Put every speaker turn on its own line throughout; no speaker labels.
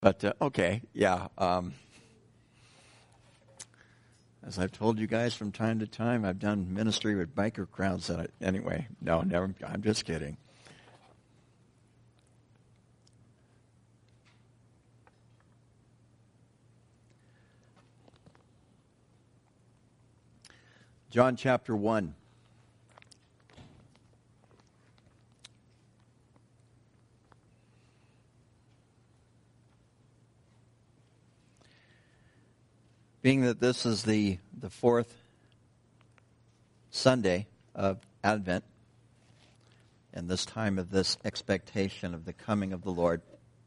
But, okay, yeah. As I've told you guys from time to time, I've done ministry with biker crowds. Anyway, no, never. I'm just kidding. John chapter 1. Being that this is the fourth Sunday of Advent, and this time of this expectation of the coming of the Lord,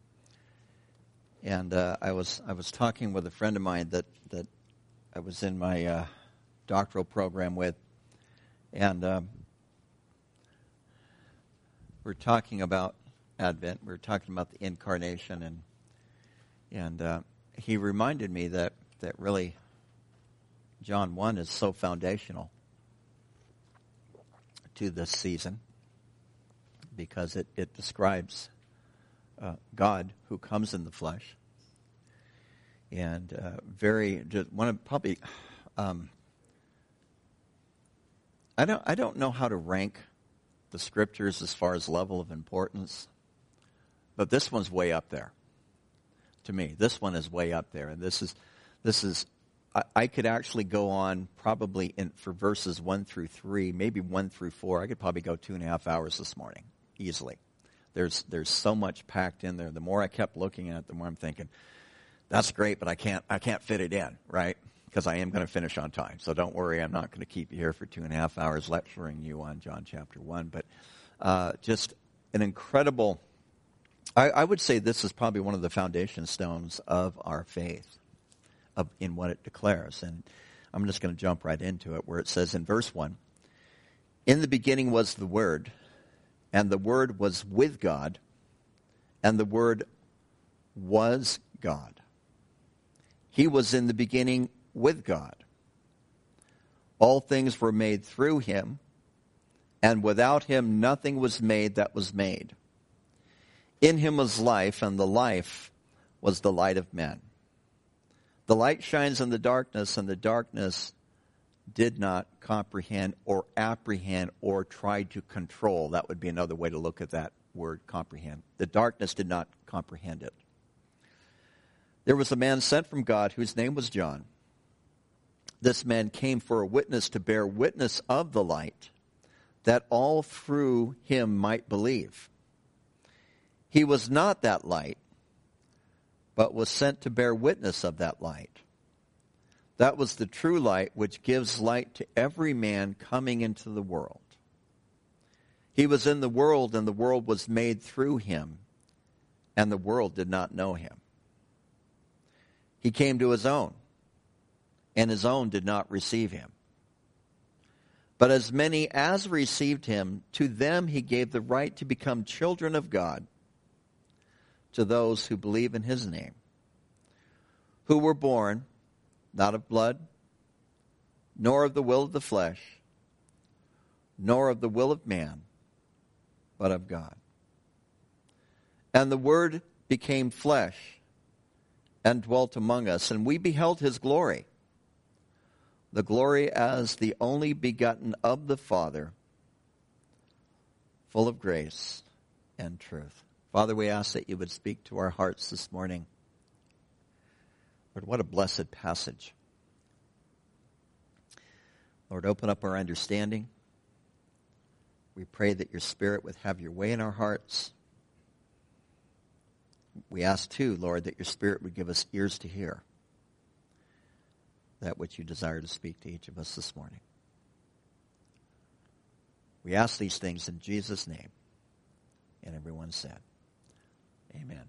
and I was talking with a friend of mine that I was in my doctoral program with, and we're talking about Advent. We're talking about the incarnation, and he reminded me that really John 1 is so foundational to this season because it describes God who comes in the flesh. And I don't know how to rank the scriptures as far as level of importance, but this one's way up there. To me, this one is way up there, and this is I could actually go on probably for verses 1 through 3, maybe 1 through 4. I could probably go 2.5 hours this morning, easily. There's so much packed in there. The more I kept looking at it, the more I'm thinking, that's great, but I can't fit it in, right? Because I am going to finish on time. So don't worry, I'm not going to keep you here for 2.5 hours lecturing you on John chapter 1. But just an incredible, I would say this is probably one of the foundation stones of our faith. In what it declares. And I'm just going to jump right into it, where it says in verse 1, "In the beginning was the Word, and the Word was with God, and the Word was God. He was in the beginning with God. All things were made through him, and without him nothing was made that was made. In him was life, and the life was the light of men. The light shines in the darkness, and the darkness did not comprehend or apprehend or try to control." That would be another way to look at that word, comprehend. The darkness did not comprehend it. "There was a man sent from God whose name was John. This man came for a witness to bear witness of the light, that all through him might believe. He was not that light, but was sent to bear witness of that light. That was the true light, which gives light to every man coming into the world. He was in the world, and the world was made through him, and the world did not know him. He came to his own, and his own did not receive him. But as many as received him, to them he gave the right to become children of God, to those who believe in his name, who were born not of blood, nor of the will of the flesh, nor of the will of man, but of God. And the Word became flesh and dwelt among us, and we beheld his glory, the glory as the only begotten of the Father, full of grace and truth." Father, we ask that you would speak to our hearts this morning. Lord, what a blessed passage. Lord, open up our understanding. We pray that your Spirit would have your way in our hearts. We ask, too, Lord, that your Spirit would give us ears to hear that which you desire to speak to each of us this morning. We ask these things in Jesus' name. And everyone said, amen.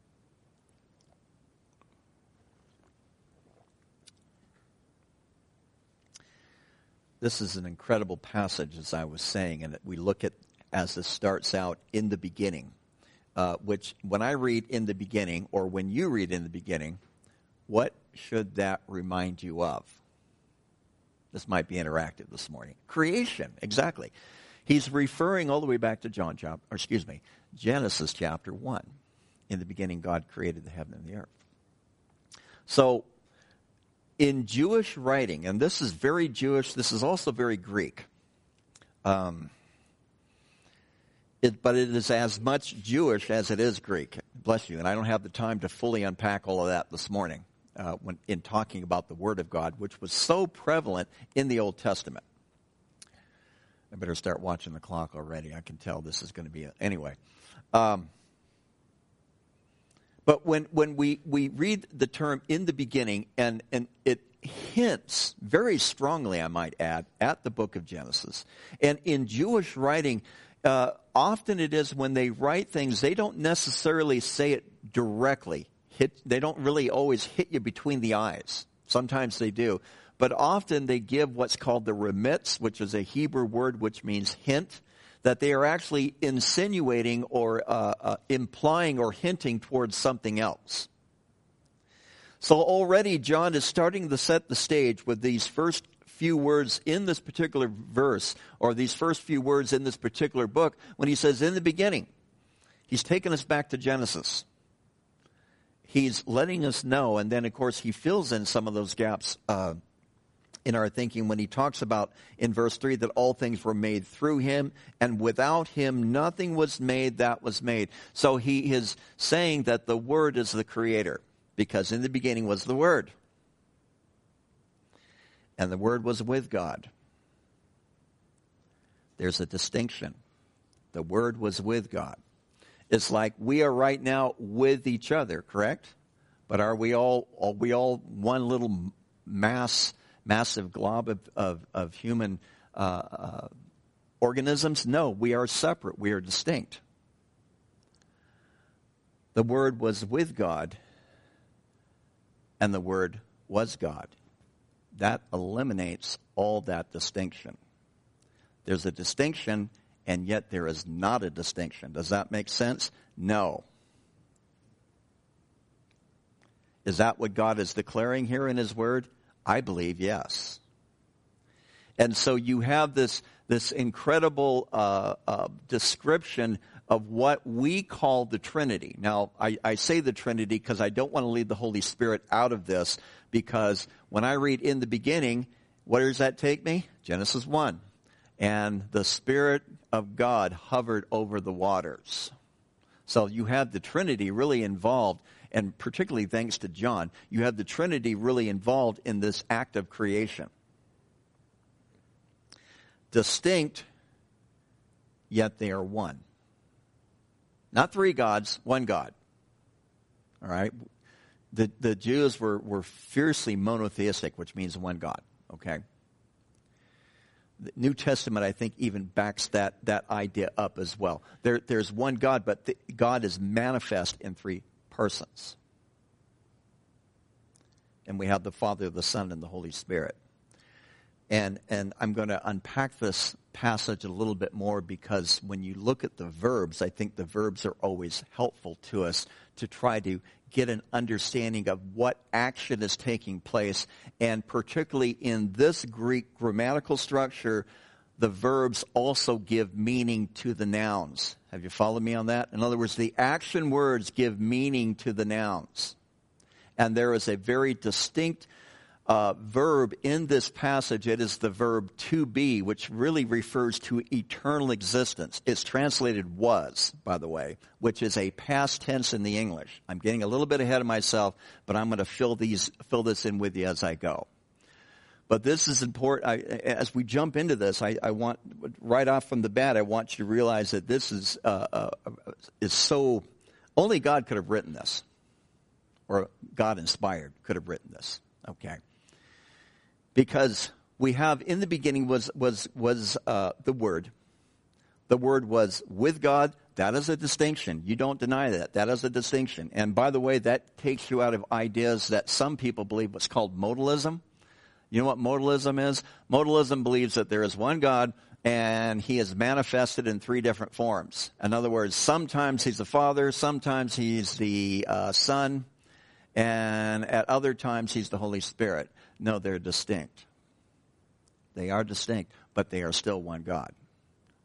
This is an incredible passage, as I was saying, and we look at as this starts out in the beginning, which when I read in the beginning, or when you read in the beginning, what should that remind you of? This might be interactive this morning. Creation, exactly. He's referring all the way back to Genesis chapter 1. In the beginning, God created the heaven and the earth. So, in Jewish writing, and this is very Jewish, this is also very Greek, but it is as much Jewish as it is Greek. Bless you. And I don't have the time to fully unpack all of that this morning when in talking about the Word of God, which was so prevalent in the Old Testament. I better start watching the clock already. I can tell this is going to be anyway. But when we read the term in the beginning, and it hints very strongly, I might add, at the book of Genesis. And in Jewish writing, often it is when they write things, they don't necessarily say it directly. They don't really always hit you between the eyes. Sometimes they do. But often they give what's called the remitz, which is a Hebrew word which means hint, that they are actually insinuating or implying or hinting towards something else. So already John is starting to set the stage with these first few words in this particular verse, or these first few words in this particular book, when he says, in the beginning. He's taken us back to Genesis. He's letting us know, and then of course he fills in some of those gaps in our thinking when he talks about in verse 3 that all things were made through him, and without him nothing was made that was made. So he is saying that the Word is the Creator, because in the beginning was the Word. And the Word was with God. There's a distinction. The Word was with God. It's like we are right now with each other, correct? But are we all one little massive glob of human organisms? No, we are separate. We are distinct. The Word was with God, and the Word was God. That eliminates all that distinction. There's a distinction, and yet there is not a distinction. Does that make sense? No. Is that what God is declaring here in His Word? I believe yes. And so you have this incredible description of what we call the Trinity. Now, I say the Trinity because I don't want to leave the Holy Spirit out of this, because when I read in the beginning, where does that take me? Genesis 1. And the Spirit of God hovered over the waters. So you have the Trinity really involved, and particularly thanks to John, you have the Trinity really involved in this act of creation. Distinct, yet they are one. Not three gods, one God. All right? The Jews were fiercely monotheistic, which means one God. Okay? The New Testament, I think, even backs that idea up as well. There's one God, but God is manifest in three persons. And we have the Father, the Son, and the Holy Spirit. And I'm going to unpack this passage a little bit more, because when you look at the verbs, I think the verbs are always helpful to us to try to get an understanding of what action is taking place. And particularly in this Greek grammatical structure, the verbs also give meaning to the nouns. Have you followed me on that? In other words, the action words give meaning to the nouns. And there is a very distinct verb in this passage. It is the verb to be, which really refers to eternal existence. It's translated was, by the way, which is a past tense in the English. I'm getting a little bit ahead of myself, but I'm going to fill this in with you as I go. But this is important. As we jump into this, I want, right off from the bat, I want you to realize that this is so, only God could have written this, or God inspired could have written this. Okay. Because we have, in the beginning was the Word. The Word was with God. That is a distinction. You don't deny that. That is a distinction. And by the way, that takes you out of ideas that some people believe what's called modalism. You know what modalism is? Modalism believes that there is one God, and He is manifested in three different forms. In other words, sometimes He's the Father, sometimes He's the Son, and at other times He's the Holy Spirit. No, they're distinct. They are distinct, but they are still one God.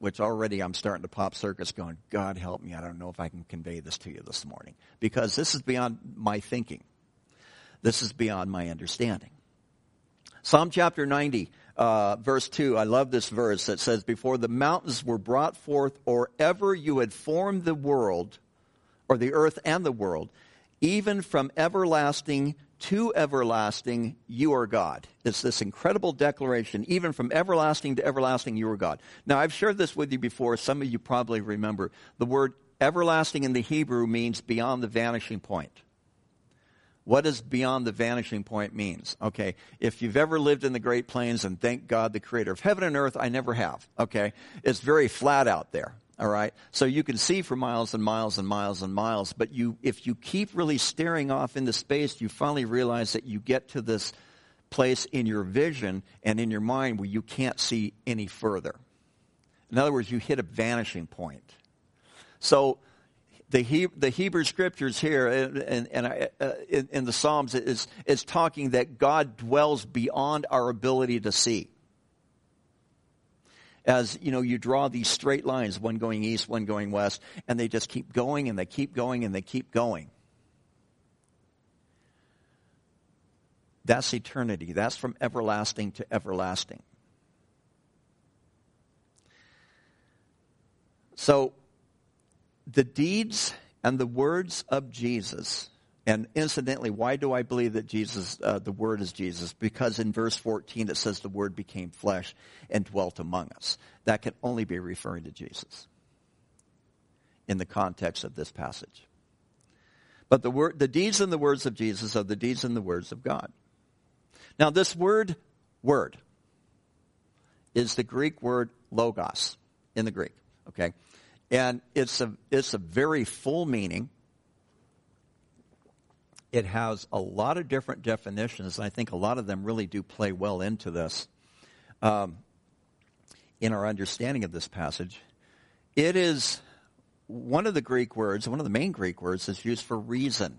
which already I'm starting to pop circuits going, God help me, I don't know if I can convey this to you this morning. Because this is beyond my thinking. This is beyond my understanding. Psalm chapter 90, verse 2, I love this verse that says, before the mountains were brought forth, or ever you had formed the world, or the earth and the world, even from everlasting to everlasting, you are God. It's this incredible declaration, even from everlasting to everlasting, you are God. Now, I've shared this with you before. Some of you probably remember. The word everlasting in the Hebrew means beyond the vanishing point. What does beyond the vanishing point means? Okay, if you've ever lived in the Great Plains, and thank God the creator of heaven and earth, I never have, okay? It's very flat out there, all right? So you can see for miles and miles and miles and miles, but if you keep really staring off into space, you finally realize that you get to this place in your vision and in your mind where you can't see any further. In other words, you hit a vanishing point. So the Hebrew scriptures here in the Psalms is talking that God dwells beyond our ability to see. As you know, you draw these straight lines, one going east, one going west, and they just keep going and they keep going and they keep going. That's eternity. That's from everlasting to everlasting. So, the deeds and the words of Jesus, and incidentally, why do I believe that Jesus, the Word is Jesus? Because in verse 14 it says the Word became flesh and dwelt among us. That can only be referring to Jesus in the context of this passage. But the deeds and the words of Jesus are the deeds and the words of God. Now this word, is the Greek word logos in the Greek, okay? And it's a very full meaning. It has a lot of different definitions, and I think a lot of them really do play well into this in our understanding of this passage. It is one of the Greek words, one of the main Greek words is used for reason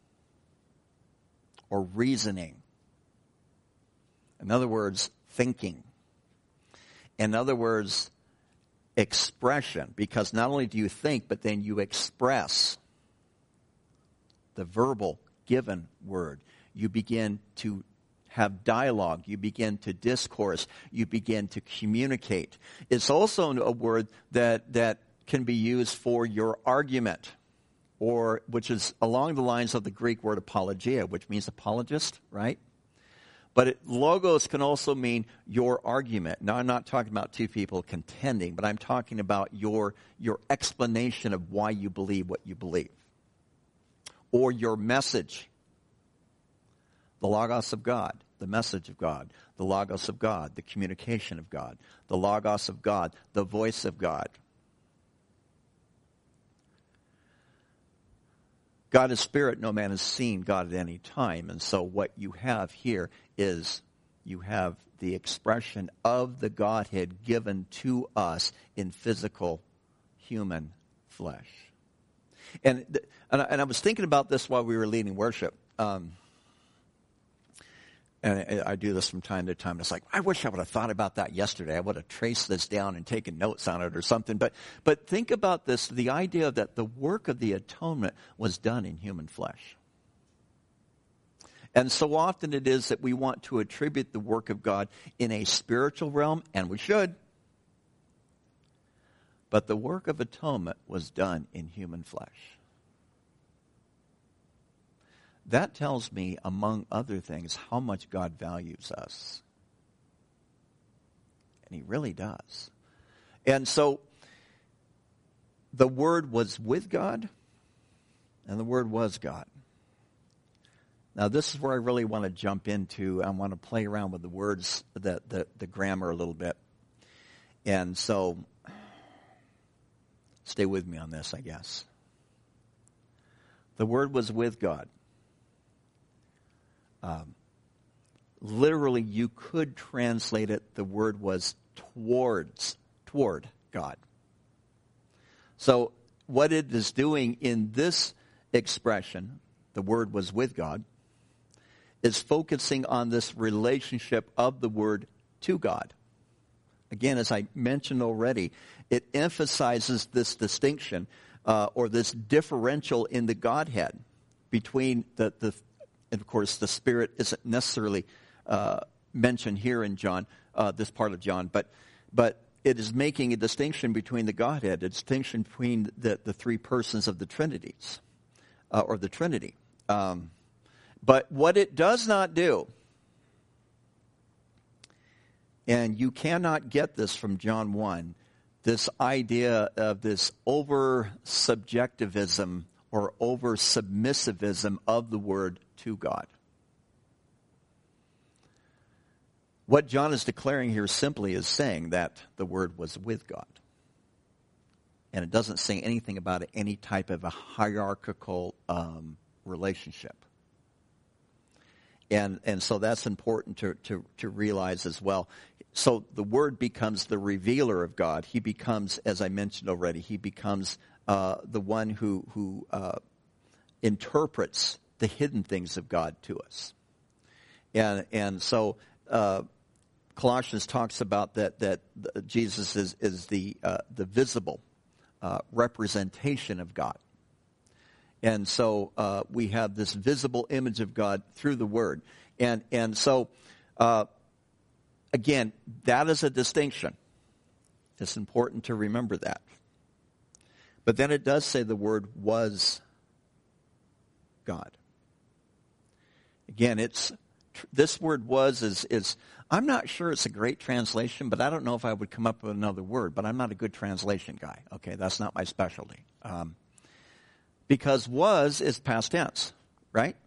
or reasoning. In other words, thinking. In other words, expression, because not only do you think, but then you express the verbal given word. You begin to have dialogue. You begin to discourse. You begin to communicate. It's also a word that can be used for your argument, or which is along the lines of the Greek word apologia, which means apologist, right? But logos can also mean your argument. Now, I'm not talking about two people contending, but I'm talking about your explanation of why you believe what you believe. Or your message. The logos of God, the message of God. The logos of God, the communication of God. The logos of God, the voice of God. God is spirit, no man has seen God at any time. And so what you have here is you have the expression of the Godhead given to us in physical human flesh. And I was thinking about this while we were leading worship. And I do this from time to time. It's like, I wish I would have thought about that yesterday. I would have traced this down and taken notes on it or something. But think about this, the idea that the work of the atonement was done in human flesh. And so often it is that we want to attribute the work of God in a spiritual realm, and we should. But the work of atonement was done in human flesh. That tells me, among other things, how much God values us. And He really does. And so, the Word was with God, and the Word was God. Now, this is where I really want to jump into. I want to play around with the words, the grammar a little bit. And so, stay with me on this, I guess. The Word was with God. Literally, you could translate it, the word was toward God. So what it is doing in this expression, the word was with God, is focusing on this relationship of the word to God. Again, as I mentioned already, it emphasizes this distinction or this differential in the Godhead between and of course, the Spirit isn't necessarily mentioned here in John, this part of John, but it is making a distinction between the Godhead, a distinction between the three persons of the Trinities, or the Trinity. But what it does not do, and you cannot get this from John 1, this idea of this over-subjectivism or over-submissivism of the Word to God. What John is declaring here simply is saying that the Word was with God. And it doesn't say anything about any type of a hierarchical relationship. And so that's important to realize as well. So the Word becomes the revealer of God. He becomes, as I mentioned already, he becomes the one who interprets the hidden things of God to us. And so Colossians talks about that Jesus is the visible representation of God. And so we have this visible image of God through the Word. And so, again, that is a distinction. It's important to remember that. But then it does say the Word was God. Again, this word was is I'm not sure it's a great translation, but I don't know if I would come up with another word. But I'm not a good translation guy. Okay, that's not my specialty. Because was is past tense, right?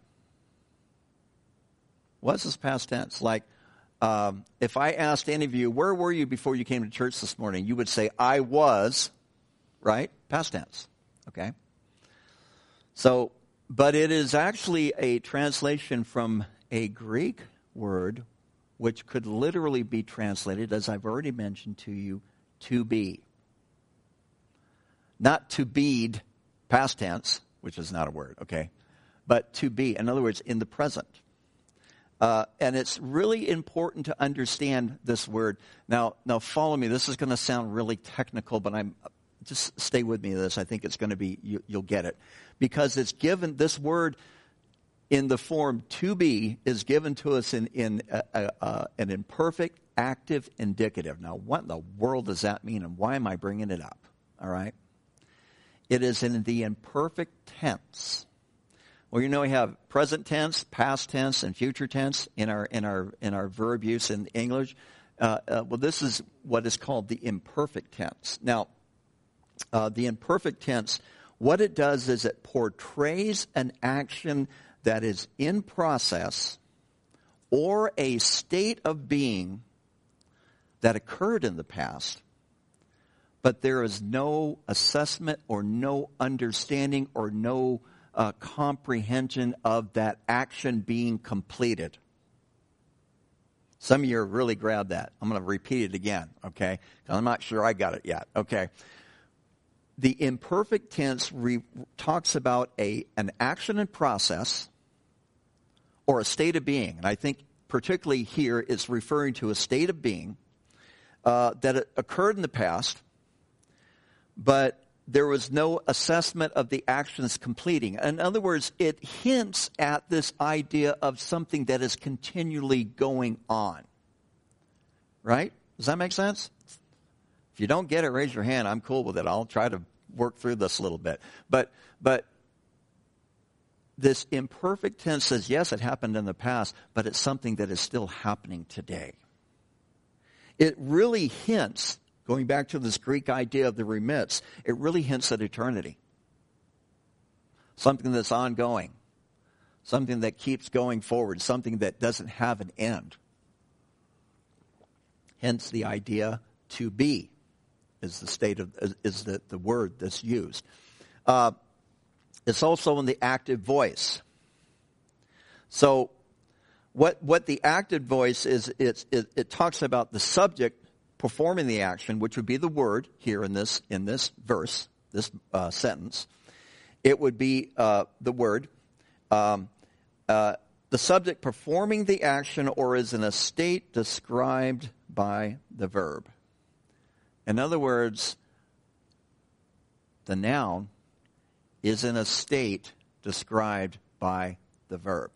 Was is past tense. Like, if I asked any of you, where were you before you came to church this morning? You would say, I was, right? Past tense, okay? So, but it is actually a translation from a Greek word which could literally be translated, as I've already mentioned to you, to be. Not to bead, past tense, which is not a word, okay? But to be, in other words, in the present. And it's really important to understand this word. Now follow me. This is going to sound really technical, but just stay with me. This, I think it's going to be, you'll get it, because it's given. This word in the form to be is given to us in an imperfect, active, indicative. Now, what in the world does that mean, and why am I bringing it up? All right, it is in the imperfect tense. Well, we have present tense, past tense, and future tense in our verb use in English. Well, this is what is called the imperfect tense. Now, the imperfect tense, what it does is it portrays an action that is in process or a state of being that occurred in the past, but there is no assessment or no understanding or no comprehension of that action being completed. Some of you really grabbed that. I'm going to repeat it again, okay? I'm not sure I got it yet, okay? The imperfect tense talks about an action and process or a state of being. And I think particularly here it's referring to a state of being that occurred in the past, but there was no assessment of the actions completing. In other words, it hints at this idea of something that is continually going on. Right? Does that make sense? If you don't get it, raise your hand. I'm cool with it. I'll try to work through this a little bit. But this imperfect tense says, yes, it happened in the past, but it's something that is still happening today. It really hints, going back to this Greek idea of the remits, it really hints at eternity. Something that's ongoing. Something that keeps going forward. Something that doesn't have an end. Hence the idea to be is the word that's used. It's also in the active voice. So what the active voice is, it talks about the subject performing the action, which would be the word here in this verse, this sentence. It would be the word. The subject performing the action or is in a state described by the verb. In other words, the noun is in a state described by the verb.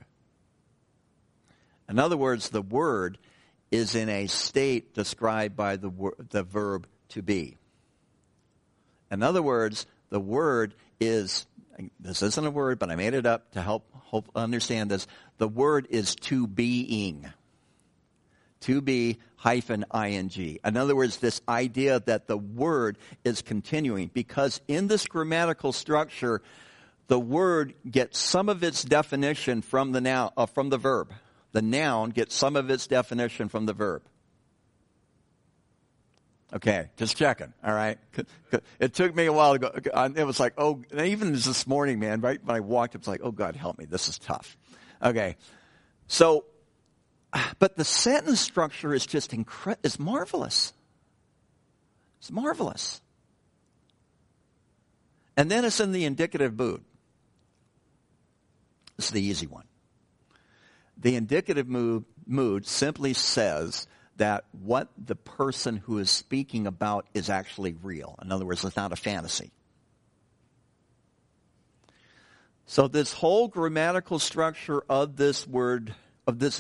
In other words, the word is in a state described by the verb to be. In other words, the word is, this isn't a word, but I made it up to help understand this. The word is to being. To be -ing. In other words, this idea that the word is continuing, because in this grammatical structure, the word gets some of its definition from the noun, from the verb. The noun gets some of its definition from the verb. Okay, just checking, all right? It took me a while to go. It was like, oh, even this morning, man, right when I walked, it was like, oh, God, help me. This is tough. Okay, so, but the sentence structure is just is marvelous. It's marvelous. And then it's in the indicative mood. This is the easy one. The indicative mood simply says that what the person who is speaking about is actually real. In other words, it's not a fantasy. So this whole grammatical structure of this word, this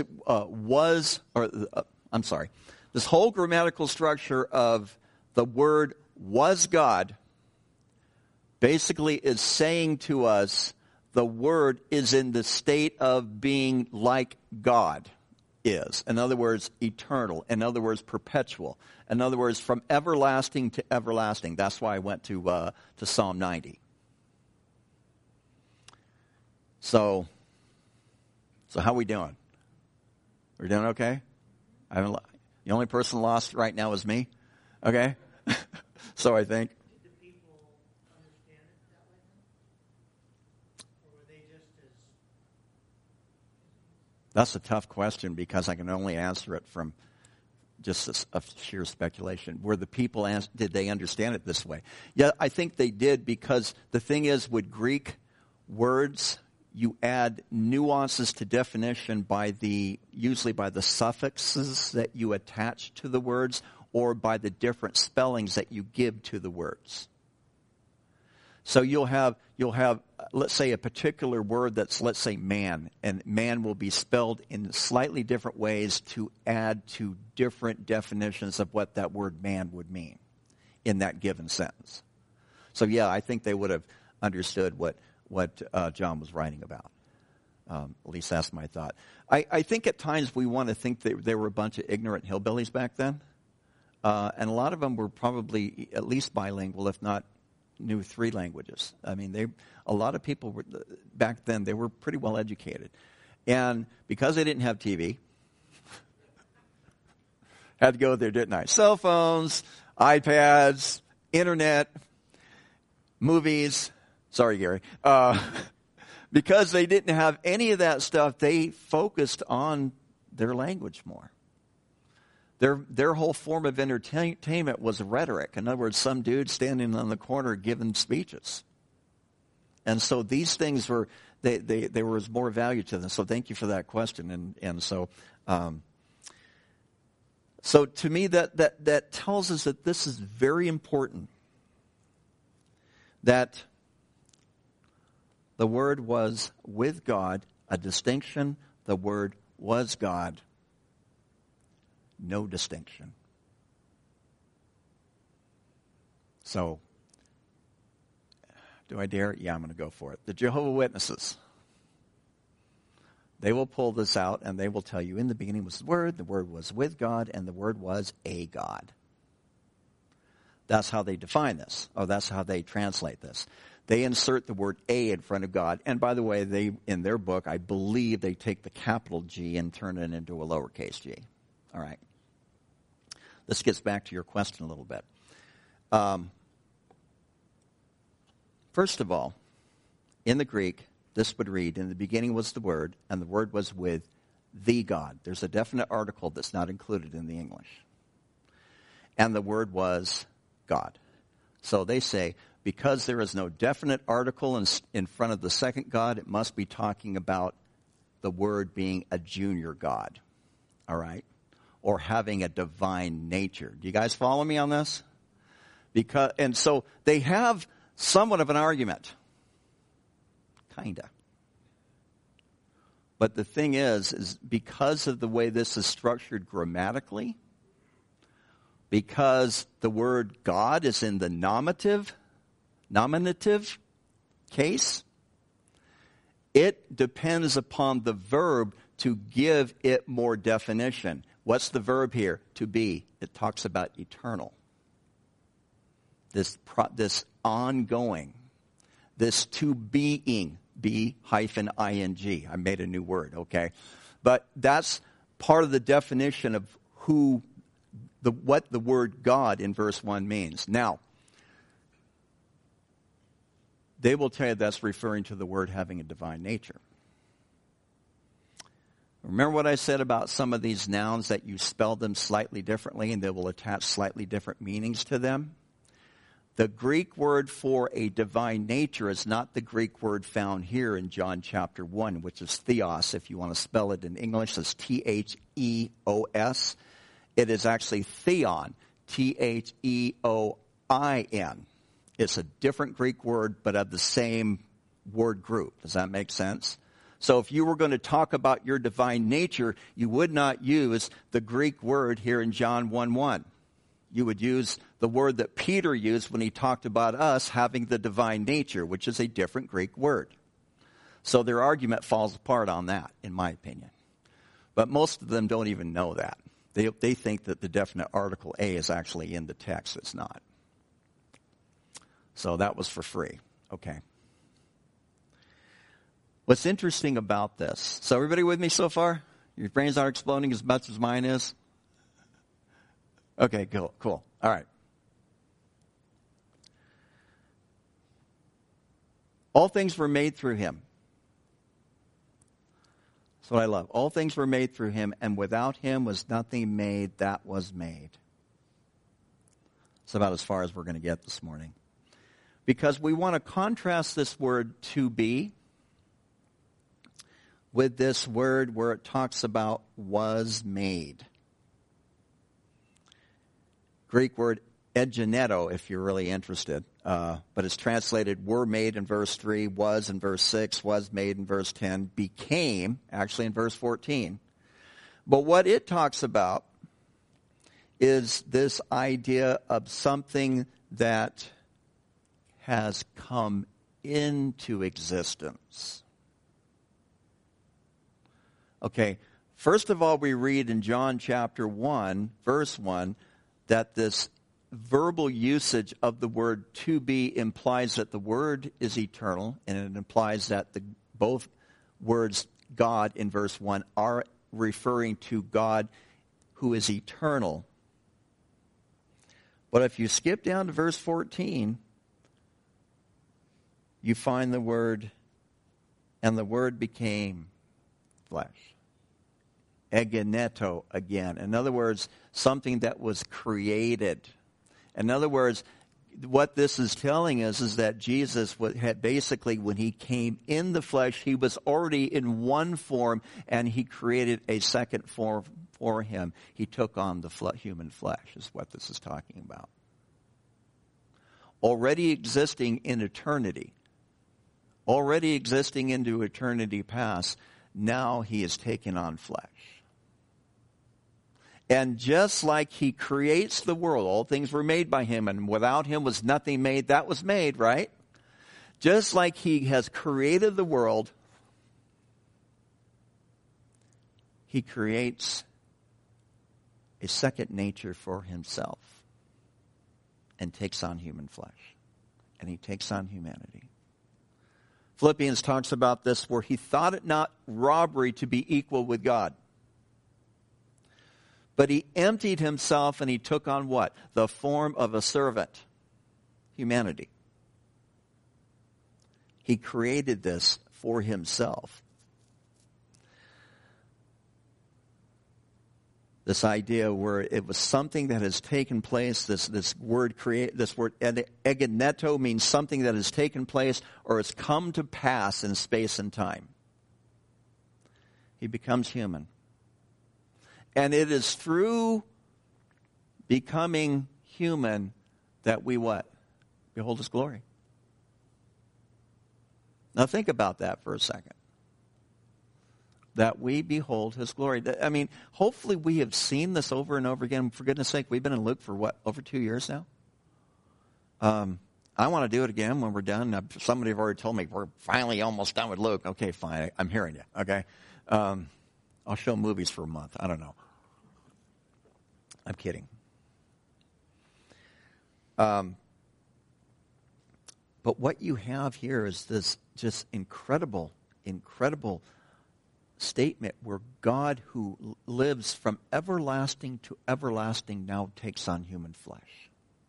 whole grammatical structure of the word was God basically is saying to us the word is in the state of being like God is. In other words, eternal. In other words, perpetual. In other words, from everlasting to everlasting. That's why I went to Psalm 90. So how are we doing? We're doing okay? The only person lost right now is me? Okay? So I think.
Did the people understand it that way then? Or were they just as...
That's a tough question because I can only answer it from just a sheer speculation. Were the people, did they understand it this way? Yeah, I think they did, because the thing is, with Greek words, you add nuances to definition usually by the suffixes that you attach to the words, or by the different spellings that you give to the words. So you'll have, let's say, a particular word that's, let's say, man, and man will be spelled in slightly different ways to add to different definitions of what that word man would mean in that given sentence. So yeah, I think they would have understood what John was writing about. At least that's my thought. I think at times we want to think that there were a bunch of ignorant hillbillies back then. And a lot of them were probably at least bilingual, if not knew 3 languages. I mean, a lot of people were, back then, they were pretty well educated. And because they didn't have TV, had to go there, didn't I? Cell phones, iPads, internet, movies. Sorry, Gary. Because they didn't have any of that stuff, they focused on their language more. Their whole form of entertainment was rhetoric. In other words, some dude standing on the corner giving speeches. And so these things were, there was more value to them. So thank you for that question. And so to me that tells us that this is very important. That the Word was with God, a distinction. The Word was God. No distinction. So, do I dare? Yeah, I'm going to go for it. The Jehovah's Witnesses. They will pull this out and they will tell you, in the beginning was the Word was with God, and the Word was a God. That's how they define this. Oh, that's how they translate this. They insert the word a in front of God. And by the way, in their book, I believe they take the capital G and turn it into a lowercase g. All right. This gets back to your question a little bit. First of all, in the Greek, this would read, in the beginning was the Word, and the Word was with the God. There's a definite article that's not included in the English. And the Word was God. So they say, because there is no definite article in front of the second God, it must be talking about the Word being a junior God. All right? Or having a divine nature. Do you guys follow me on this? And so they have somewhat of an argument. Kinda. But the thing is because of the way this is structured grammatically, because the word God is in the nominative case, it depends upon the verb to give it more definition. What's the verb here? To be. It talks about eternal. This ongoing. This to being. B-ing. I made a new word, okay? But that's part of the definition of what the word God in verse 1 means. Now, they will tell you that's referring to the word having a divine nature. Remember what I said about some of these nouns that you spell them slightly differently and they will attach slightly different meanings to them? The Greek word for a divine nature is not the Greek word found here in John chapter 1, which is theos. If you want to spell it in English, it's Theos. It is actually theon, Theoin. It's a different Greek word, but of the same word group. Does that make sense? So if you were going to talk about your divine nature, you would not use the Greek word here in John 1:1. You would use the word that Peter used when he talked about us having the divine nature, which is a different Greek word. So their argument falls apart on that, in my opinion. But most of them don't even know that. They think that the definite article a is actually in the text. It's not. So that was for free. Okay. What's interesting about this? So everybody with me so far? Your brains aren't exploding as much as mine is? Okay, cool. All right. All things were made through him. That's what I love. All things were made through him, and without him was nothing made that was made. It's about as far as we're going to get this morning. Because we want to contrast this word to be with this word where it talks about was made. Greek word egeneto, if you're really interested. But it's translated were made in verse 3, was in verse 6, was made in verse 10, became, actually in verse 14. But what it talks about is this idea of something that has come into existence. Okay, first of all, we read in John chapter 1, verse 1, that this verbal usage of the word to be implies that the word is eternal, and it implies that both words God in verse 1 are referring to God who is eternal. But if you skip down to verse 14, you find the word, and the word became flesh. Egeneto again. In other words, something that was created. In other words, what this is telling us is that Jesus had basically, when he came in the flesh, he was already in one form, and he created a second form for him. He took on the human flesh, is what this is talking about. Already existing in eternity. Already existing into eternity past. Now he has taken on flesh. And just like he creates the world, all things were made by him, and without him was nothing made that was made, right? Just like he has created the world, he creates a second nature for himself and takes on human flesh. And he takes on humanity. Philippians talks about this where he thought it not robbery to be equal with God. But he emptied himself and he took on what? The form of a servant. Humanity. He created this for himself. This idea where it was something that has taken place, this word egeneto means something that has taken place or has come to pass in space and time. He becomes human. And it is through becoming human That we what? Behold his glory. Now think about that for a second. That we behold his glory. I mean, hopefully we have seen this over and over again. For goodness sake, we've been in Luke for what, over 2 years now? I want to do it again when we're done. Somebody have already told me we're finally almost done with Luke. Okay, fine. I'm hearing you. Okay. I'll show movies for a month. I don't know. I'm kidding. But what you have here is this just incredible statement where God, who lives from everlasting to everlasting, now takes on human flesh.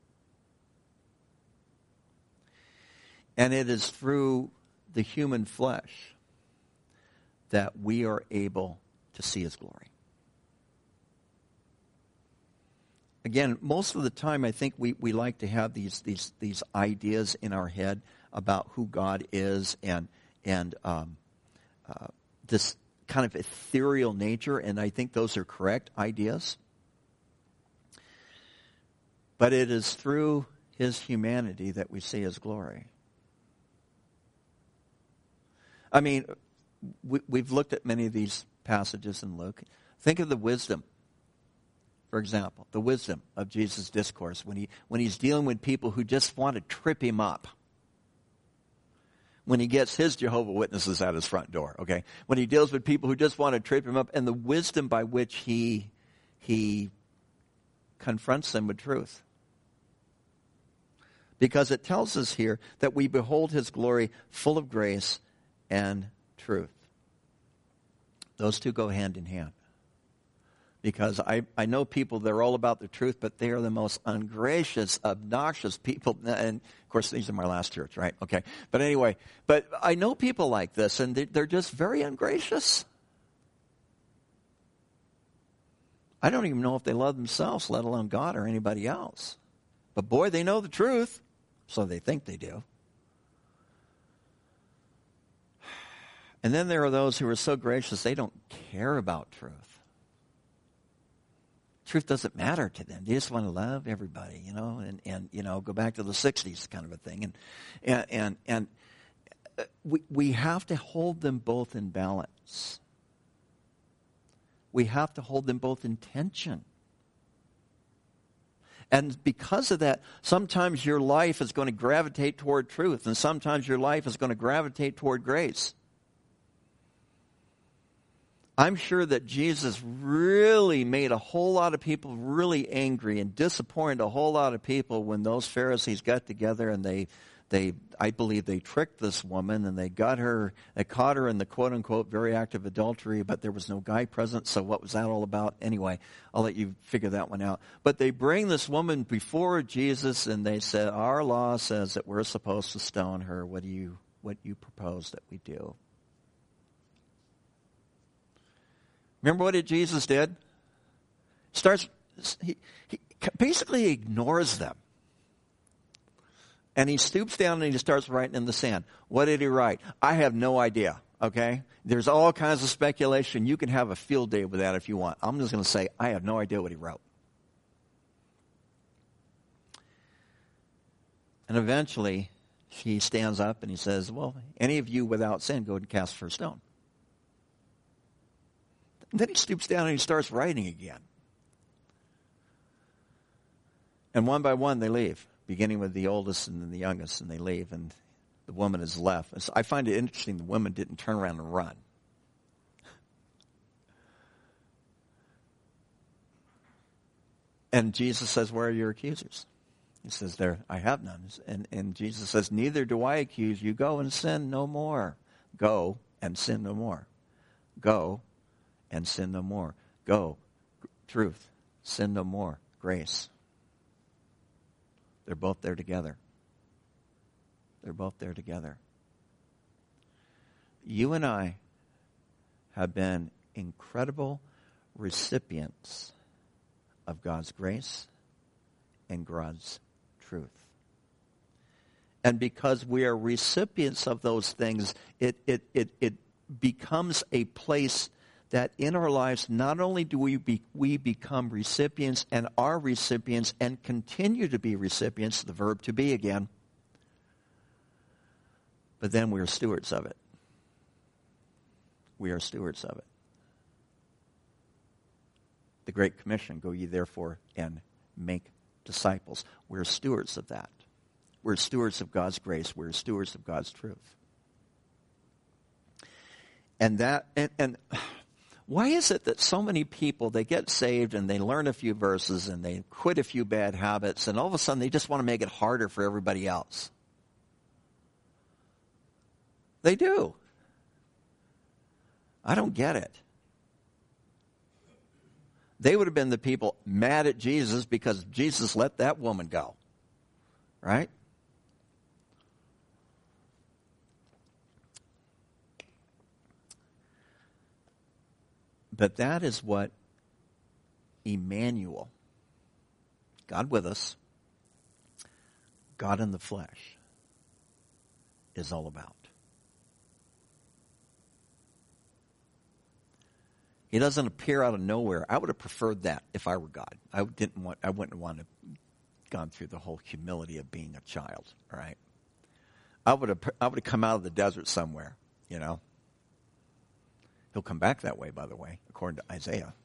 And it is through the human flesh that we are able to see his glory. Again, most of the time I think we like to have these ideas in our head about who God is and this kind of ethereal nature, and I think those are correct ideas. But it is through his humanity that we see his glory. I mean, we've looked at many of these passages in Luke. Think of the wisdom, for example, the wisdom of Jesus' discourse when he's dealing with people who just want to trip him up. When he gets his Jehovah's Witnesses at his front door, okay? When he deals with people who just want to trip him up, and the wisdom by which he confronts them with truth. Because it tells us here that we behold his glory full of grace and truth. Those two go hand in hand. Because I know people, they're all about the truth, but they are the most ungracious, obnoxious people. And, of course, these are my last church, right? Okay. But anyway, but I know people like this, and they're just very ungracious. I don't even know if they love themselves, let alone God or anybody else. But, boy, they know the truth, so they think they do. And then there are those who are so gracious, they don't care about truth. Truth doesn't matter to them. They just want to love everybody, and go back to the 60s kind of a thing. And we have to hold them both in balance. We have to hold them both in tension. And because of that, sometimes your life is going to gravitate toward truth, and sometimes your life is going to gravitate toward grace. I'm sure that Jesus really made a whole lot of people really angry and disappointed a whole lot of people when those Pharisees got together and I believe they tricked this woman and they caught her in the quote unquote very act of adultery, but there was no guy present, so what was that all about? Anyway, I'll let you figure that one out. But they bring this woman before Jesus and they said, our law says that we're supposed to stone her. What do you propose that we do? Remember what Jesus did? He basically ignores them. And he stoops down and he starts writing in the sand. What did he write? I have no idea, okay? There's all kinds of speculation. You can have a field day with that if you want. I'm just going to say I have no idea what he wrote. And eventually he stands up and he says, well, any of you without sin, go and cast the first stone. And then he stoops down and he starts writing again. And one by one they leave, beginning with the oldest and then the youngest, and they leave, and the woman is left. So I find it interesting the woman didn't turn around and run. And Jesus says, where are your accusers? He says, I have none. And Jesus says, neither do I accuse you. Go and sin no more. Go and sin no more. Go and sin no more. Go. Truth. Sin no more. Grace. They're both there together. They're both there together. You and I have been incredible recipients of God's grace and God's truth. And because we are recipients of those things, it becomes a place that in our lives, not only do we become recipients and are recipients and continue to be recipients, the verb to be again, but then we are stewards of it. We are stewards of it. The Great Commission, go ye therefore and make disciples. We're stewards of that. We're stewards of God's grace. We're stewards of God's truth. And why is it that so many people, they get saved and they learn a few verses and they quit a few bad habits and all of a sudden they just want to make it harder for everybody else? They do. I don't get it. They would have been the people mad at Jesus because Jesus let that woman go. Right? But that is what Emmanuel, God with us, God in the flesh, is all about. He doesn't appear out of nowhere. I would have preferred that if I were God. I wouldn't want to have gone through the whole humility of being a child, right? I would have come out of the desert somewhere, you know. He'll come back that way, by the way, according to Isaiah.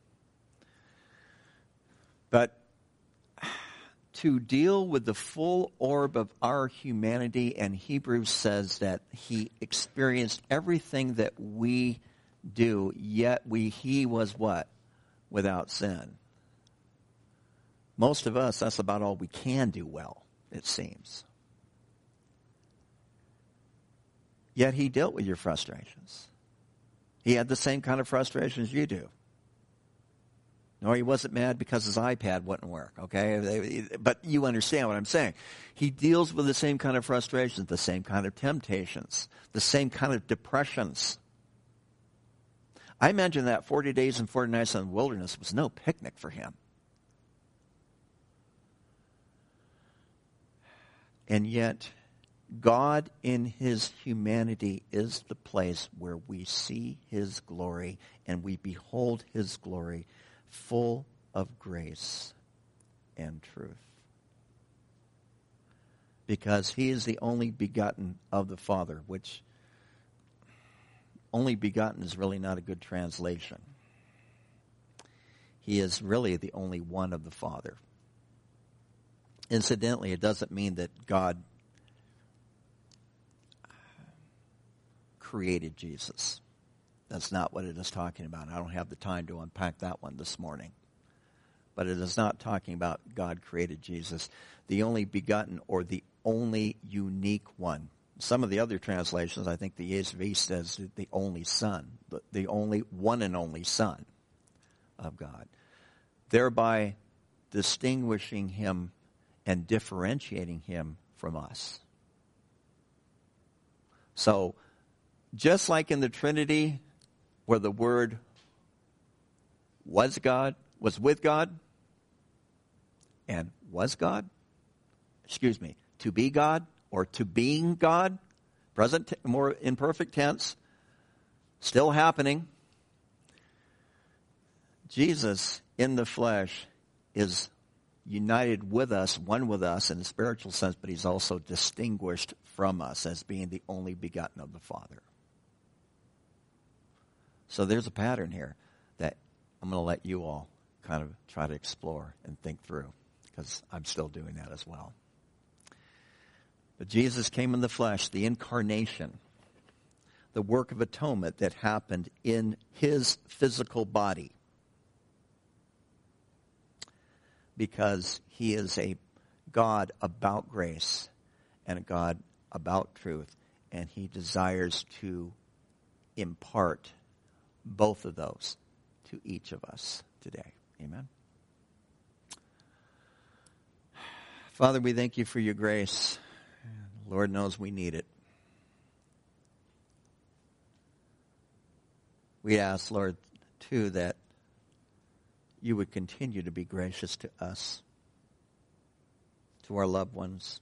But to deal with the full orb of our humanity, and Hebrews says that he experienced everything that we do, yet he was what? Without sin. Most of us, that's about all we can do well, it seems. Yet he dealt with your frustrations. He had the same kind of frustrations you do. No, he wasn't mad because his iPad wouldn't work, okay? But you understand what I'm saying. He deals with the same kind of frustrations, the same kind of temptations, the same kind of depressions. I imagine that 40 days and 40 nights in the wilderness was no picnic for him. And yet, God in his humanity is the place where we see his glory and we behold his glory full of grace and truth. Because he is the only begotten of the Father, which only begotten is really not a good translation. He is really the only one of the Father. Incidentally, it doesn't mean that God created Jesus. That's not what it is talking about. I don't have the time to unpack that one this morning. But it is not talking about God created Jesus, the only begotten or the only unique one. Some of the other translations, I think the ESV says the only Son, the only one and only Son of God, thereby distinguishing him and differentiating him from us. So, just like in the Trinity, where the Word was with God, and was God, to be God, or to being God, present, more imperfect tense, still happening. Jesus in the flesh is united with us, one with us in a spiritual sense, but he's also distinguished from us as being the only begotten of the Father. So there's a pattern here that I'm going to let you all kind of try to explore and think through, because I'm still doing that as well. But Jesus came in the flesh, the incarnation, the work of atonement that happened in his physical body, because he is a God about grace and a God about truth, and he desires to impart both of those to each of us today. Amen. Father, we thank you for your grace. Lord knows we need it. We ask, Lord, too, that you would continue to be gracious to us, to our loved ones,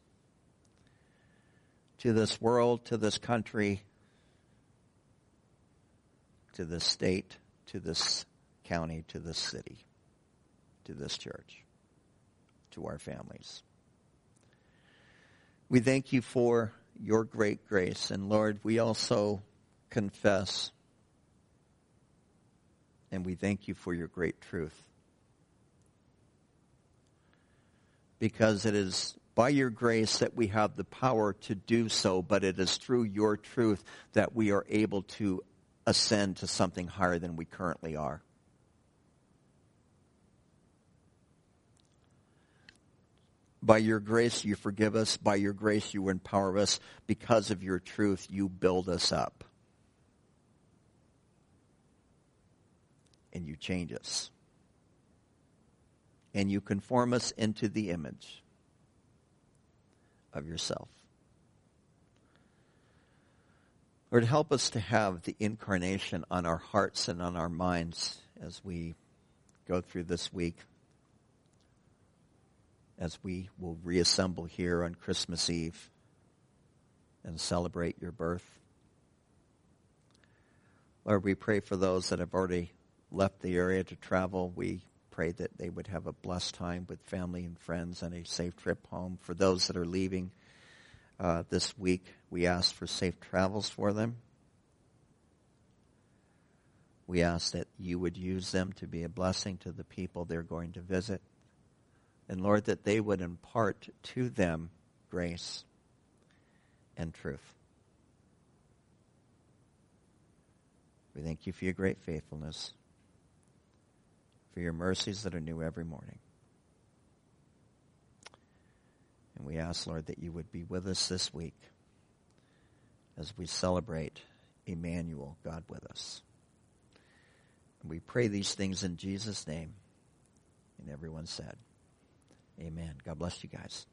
to this world, to this country, to this state, to this county, to this city, to this church, to our families. We thank you for your great grace. And Lord, we also confess and we thank you for your great truth. Because it is by your grace that we have the power to do so, but it is through your truth that we are able to ascend to something higher than we currently are. By your grace, you forgive us. By your grace, you empower us. Because of your truth, you build us up. And you change us. And you conform us into the image of yourself. Lord, help us to have the incarnation on our hearts and on our minds as we go through this week, as we will reassemble here on Christmas Eve and celebrate your birth. Lord, we pray for those that have already left the area to travel. We pray that they would have a blessed time with family and friends and a safe trip home. For those that are leaving this week, we ask for safe travels for them. We ask that you would use them to be a blessing to the people they're going to visit. And Lord, that they would impart to them grace and truth. We thank you for your great faithfulness, for your mercies that are new every morning. And we ask, Lord, that you would be with us this week as we celebrate Emmanuel, God with us. And we pray these things in Jesus' name. And everyone said, amen. God bless you guys.